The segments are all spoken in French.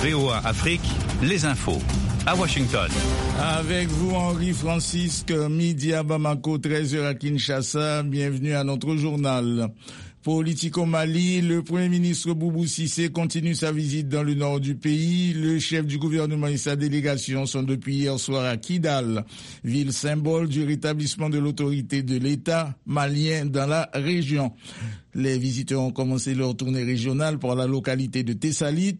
VOA Afrique, les infos. À Washington. Avec vous, Henri Francisque, midi à Bamako, 13h à Kinshasa. Bienvenue à notre journal. Politique au Mali, le Premier ministre Boubou Cissé continue sa visite dans le nord du pays. Le chef du gouvernement et sa délégation sont depuis hier soir à Kidal, ville symbole du rétablissement de l'autorité de l'État malien dans la région. Les visiteurs ont commencé leur tournée régionale par la localité de Tessalit.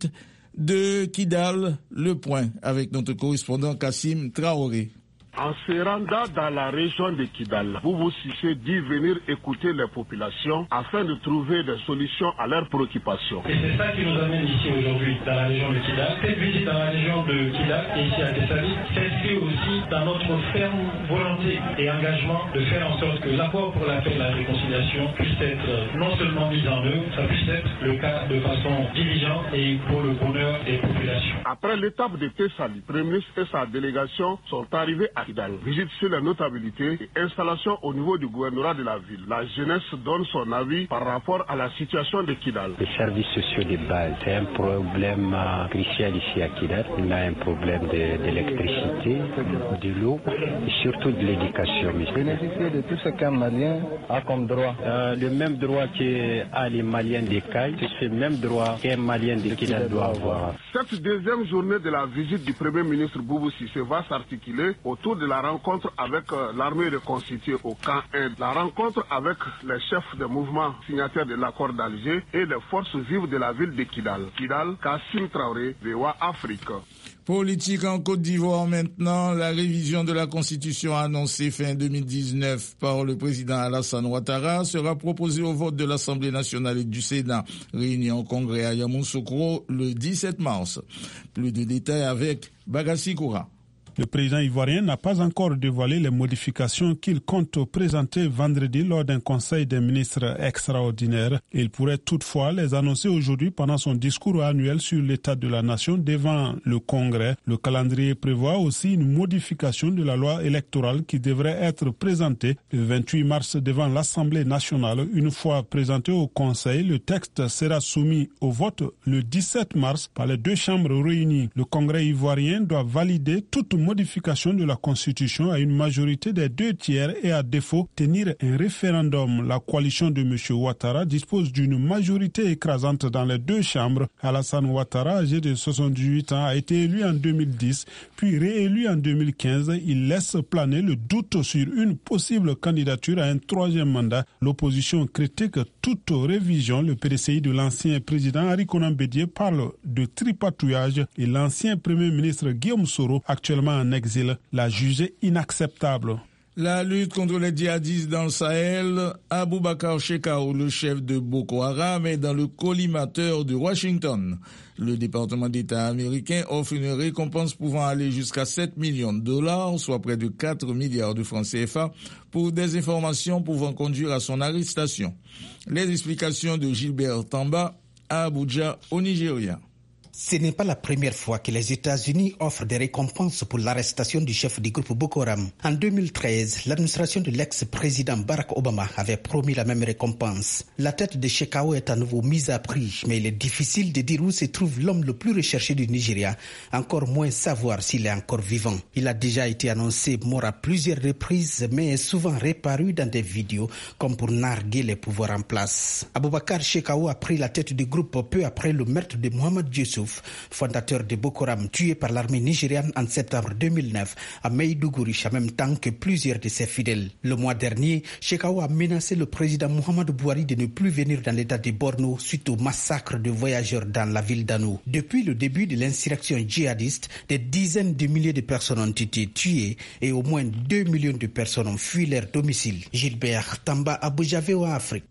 De Kidal, le point avec notre correspondant Kassim Traoré. En se rendant dans la région de Kidal, Boubou Cissé dit venir écouter les populations afin de trouver des solutions à leurs préoccupations. Et c'est ça qui nous amène ici aujourd'hui dans la région de Kidal. Cette visite dans la région de Kidal et ici à Tessalit s'inscrit aussi dans notre ferme volonté et engagement de faire en sorte que l'accord pour la paix et la réconciliation puisse être non seulement mis en œuvre, ça puisse être le cas de façon diligente et pour le bonheur des populations. Après l'étape de Tessalit, le Premier ministre et sa délégation sont arrivés à Kidal. Visite sur la notabilité et installation au niveau du gouvernorat de la ville. La jeunesse donne son avis par rapport à la situation de Kidal. Les services sociaux de base, c'est un problème crucial ici à Kidal. On a un problème d'électricité, de l'eau et surtout de l'éducation. Bénéficier de tout ce qu'un Malien a comme droit. Le même droit qu'a les Maliens des Cailles, c'est le même droit qu'un Malien de Kidal doit avoir. Cette deuxième journée de la visite du Premier ministre Boubou Cissé va s'articuler autour de la rencontre avec l'armée reconstituée au camp 1, la rencontre avec les chefs des mouvements signataires de l'accord d'Alger et les forces vives de la ville de Kidal. Kidal, Kassim Traoré, VOA Afrique. Politique en Côte d'Ivoire maintenant, la révision de la Constitution annoncée fin 2019 par le président Alassane Ouattara sera proposée au vote de l'Assemblée nationale et du Sénat, réunis en congrès à Yamoussoukro le 17 mars. Plus de détails avec Bagassi Koura. Le président ivoirien n'a pas encore dévoilé les modifications qu'il compte présenter vendredi lors d'un conseil des ministres extraordinaire. Il pourrait toutefois les annoncer aujourd'hui pendant son discours annuel sur l'état de la nation devant le Congrès. Le calendrier prévoit aussi une modification de la loi électorale qui devrait être présentée le 28 mars devant l'Assemblée nationale. Une fois présenté au Conseil, le texte sera soumis au vote le 17 mars par les deux chambres réunies. Le Congrès ivoirien doit valider toute modification de la Constitution à une majorité des 2/3 et à défaut tenir un référendum. La coalition de M. Ouattara dispose d'une majorité écrasante dans les deux chambres. Alassane Ouattara, âgé de 78 ans, a été élu en 2010, puis réélu en 2015. Il laisse planer le doute sur une possible candidature à un troisième mandat. L'opposition critique toute révision. Le PDCI de l'ancien président Henri Konan Bédié parle de tripatouillage et l'ancien premier ministre Guillaume Soro, actuellement en exil, l'a jugé inacceptable. La lutte contre les djihadistes dans le Sahel, Aboubacar Shekau, le chef de Boko Haram, est dans le collimateur de Washington. Le département d'État américain offre une récompense pouvant aller jusqu'à 7 millions de dollars, soit près de 4 milliards de francs CFA, pour des informations pouvant conduire à son arrestation. Les explications de Gilbert Tamba à Abuja, au Nigeria. Ce n'est pas la première fois que les États-Unis offrent des récompenses pour l'arrestation du chef du groupe Boko Haram. En 2013, l'administration de l'ex-président Barack Obama avait promis la même récompense. La tête de Shekau est à nouveau mise à prix, mais il est difficile de dire où se trouve l'homme le plus recherché du Nigeria, encore moins savoir s'il est encore vivant. Il a déjà été annoncé mort à plusieurs reprises, mais est souvent réapparu dans des vidéos, comme pour narguer les pouvoirs en place. Aboubacar Shekau a pris la tête du groupe peu après le meurtre de Mohamed Youssouf, fondateur de Boko Haram, tué par l'armée nigériane en septembre 2009 à Maïdougouri, en même temps que plusieurs de ses fidèles. Le mois dernier, Shekau a menacé le président Muhammadu Buhari de ne plus venir dans l'état de Borno suite au massacre de voyageurs dans la ville d'Ano. Depuis le début de l'insurrection djihadiste, des dizaines de milliers de personnes ont été tuées et au moins 2 millions de personnes ont fui leur domicile. Gilbert Tamba, Abuja, VOA Afrique.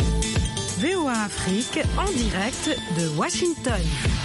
VOA Afrique en direct de Washington.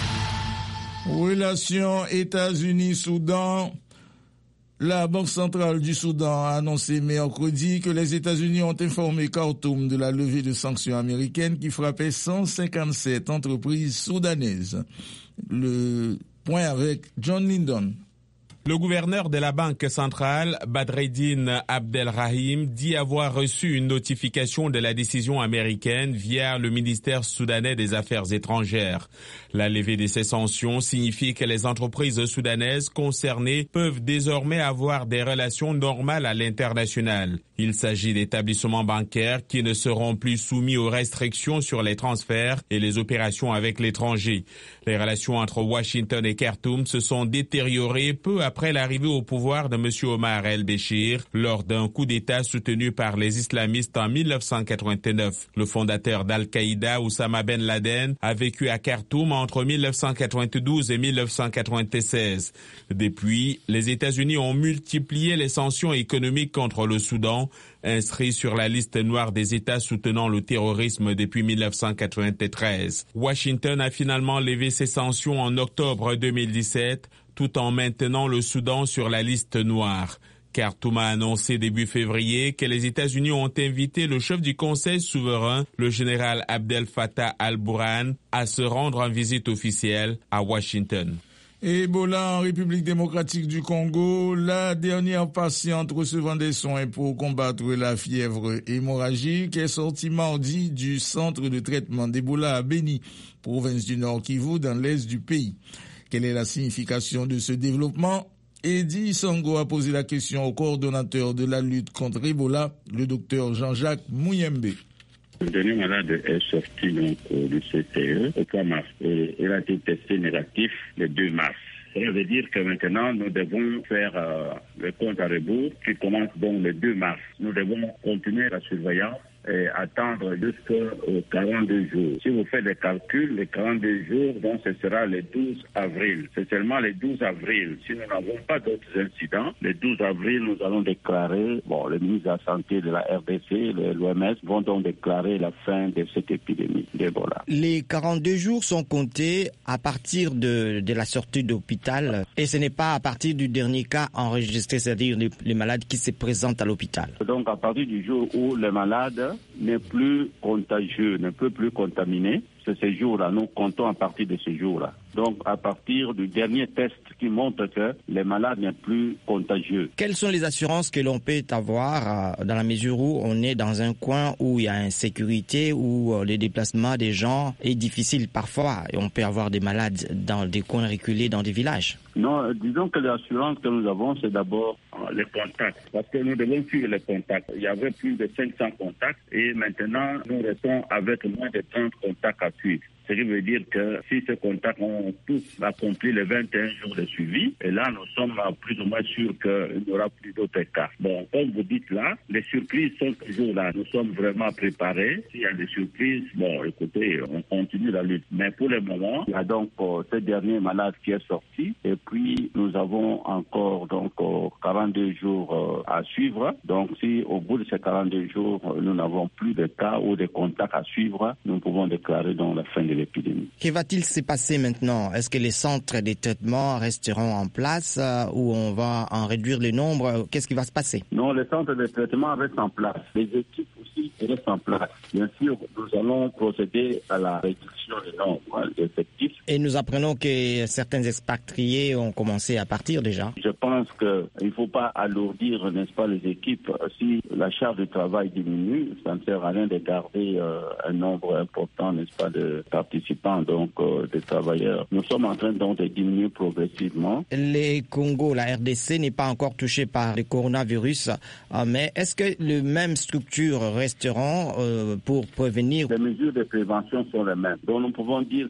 Relations États-Unis-Soudan. La Banque centrale du Soudan a annoncé mercredi que les États-Unis ont informé Khartoum de la levée de sanctions américaines qui frappaient 157 entreprises soudanaises. Le point avec John Lindon. Le gouverneur de la Banque centrale, Badreddine Abdelrahim, dit avoir reçu une notification de la décision américaine via le ministère soudanais des Affaires étrangères. La levée de ces sanctions signifie que les entreprises soudanaises concernées peuvent désormais avoir des relations normales à l'international. Il s'agit d'établissements bancaires qui ne seront plus soumis aux restrictions sur les transferts et les opérations avec l'étranger. Les relations entre Washington et Khartoum se sont détériorées peu après l'arrivée au pouvoir de M. Omar el-Béchir lors d'un coup d'État soutenu par les islamistes en 1989. Le fondateur d'Al-Qaïda, Oussama Ben Laden, a vécu à Khartoum entre 1992 et 1996. Depuis, les États-Unis ont multiplié les sanctions économiques contre le Soudan, inscrit sur la liste noire des États soutenant le terrorisme depuis 1993. Washington a finalement levé ses sanctions en octobre 2017, tout en maintenant le Soudan sur la liste noire. Khartoum a annoncé début février que les États-Unis ont invité le chef du Conseil souverain, le général Abdel Fattah al-Burhan, à se rendre en visite officielle à Washington. Ebola en République démocratique du Congo, la dernière patiente recevant des soins pour combattre la fièvre hémorragique est sortie mardi du centre de traitement d'Ebola à Beni, province du Nord Kivu, dans l'est du pays. Quelle est la signification de ce développement? Edi Sango a posé la question au coordonnateur de la lutte contre Ebola, le docteur Jean-Jacques Mouyembe. Le dernier malade est sorti donc du CTE au 3 mars et il a été testé négatif le 2 mars. Ça veut dire que maintenant nous devons faire le compte à rebours qui commence donc le 2 mars. Nous devons continuer la surveillance et attendre jusqu'aux 42 jours. Si vous faites des calculs, les 42 jours, donc ce sera le 12 avril. C'est seulement le 12 avril. Si nous n'avons pas d'autres incidents, le 12 avril, nous allons déclarer, le ministre de la Santé de la RDC, l'OMS, vont donc déclarer la fin de cette épidémie d'Ebola. Les 42 jours sont comptés à partir de la sortie d'hôpital et ce n'est pas à partir du dernier cas enregistré, c'est-à-dire les malades qui se présentent à l'hôpital. Donc à partir du jour où le malade n'est plus contagieux, ne peut plus contaminer, c'est ce jour-là. Nous comptons à partir de ce jour-là. Donc, à partir du dernier test qui montre que les malades n'est plus contagieux. Quelles sont les assurances que l'on peut avoir dans la mesure où on est dans un coin où il y a insécurité, où le déplacement des gens est difficile parfois et on peut avoir des malades dans des coins reculés, dans des villages? Non, disons que l'assurance que nous avons, c'est d'abord les contacts. Parce que nous devons suivre les contacts. Il y avait plus de 500 contacts et maintenant, nous restons avec moins de 30 contacts à suivre. Ce qui veut dire que si ces contacts ont tous accompli les 21 jours de suivi, et là, nous sommes plus ou moins sûrs qu'il n'y aura plus d'autres cas. Bon, comme vous dites là, les surprises sont toujours là. Nous sommes vraiment préparés. S'il y a des surprises, écoutez, on continue la lutte. Mais pour le moment, il y a donc ce dernier malade qui est sorti, et puis nous avons encore donc 42 jours à suivre. Donc, si au bout de ces 42 jours, nous n'avons plus de cas ou de contacts à suivre, nous pouvons déclarer donc la fin de l'épidémie. Que va-t-il se passer maintenant? Est-ce que les centres de traitement resteront en place ou on va en réduire le nombre? Qu'est-ce qui va se passer? Non, les centres de traitement restent en place. Les équipes aussi restent en place. Bien sûr, nous allons procéder à la réduction des nombres d'effectifs. Et nous apprenons que certains expatriés ont commencé à partir déjà. Je pense qu'il ne faut pas alourdir, n'est-ce pas, les équipes. Si la charge de travail diminue, ça ne sert à rien de garder un nombre important, n'est-ce pas, de participants, donc des travailleurs. Nous sommes en train donc de diminuer progressivement. Les Congo, la RDC n'est pas encore touchée par le coronavirus, mais est-ce que les mêmes structures resteront pour prévenir? Les mesures de prévention sont les mêmes. Donc nous pouvons dire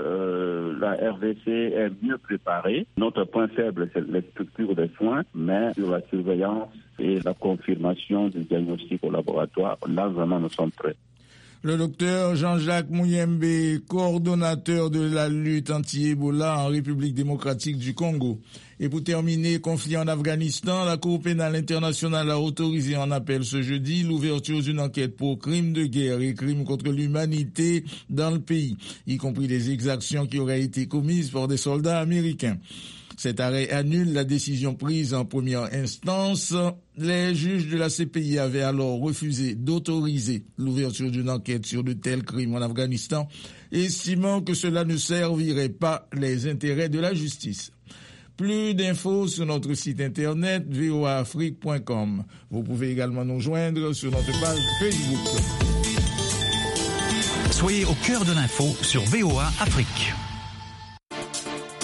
que la RDC est mieux préparée. Notre point faible, c'est les structures de soins, mais sur la surveillance et la confirmation du diagnostic au laboratoire, là vraiment nous sommes prêts. Le docteur Jean-Jacques Mouyembe, coordonnateur de la lutte anti-Ebola en République démocratique du Congo. Et pour terminer, conflit en Afghanistan, la Cour pénale internationale a autorisé en appel ce jeudi l'ouverture d'une enquête pour crimes de guerre et crimes contre l'humanité dans le pays, y compris des exactions qui auraient été commises par des soldats américains. Cet arrêt annule la décision prise en première instance. Les juges de la CPI avaient alors refusé d'autoriser l'ouverture d'une enquête sur de tels crimes en Afghanistan, estimant que cela ne servirait pas les intérêts de la justice. Plus d'infos sur notre site internet voaafrique.com. Vous pouvez également nous joindre sur notre page Facebook. Soyez au cœur de l'info sur VOA Afrique.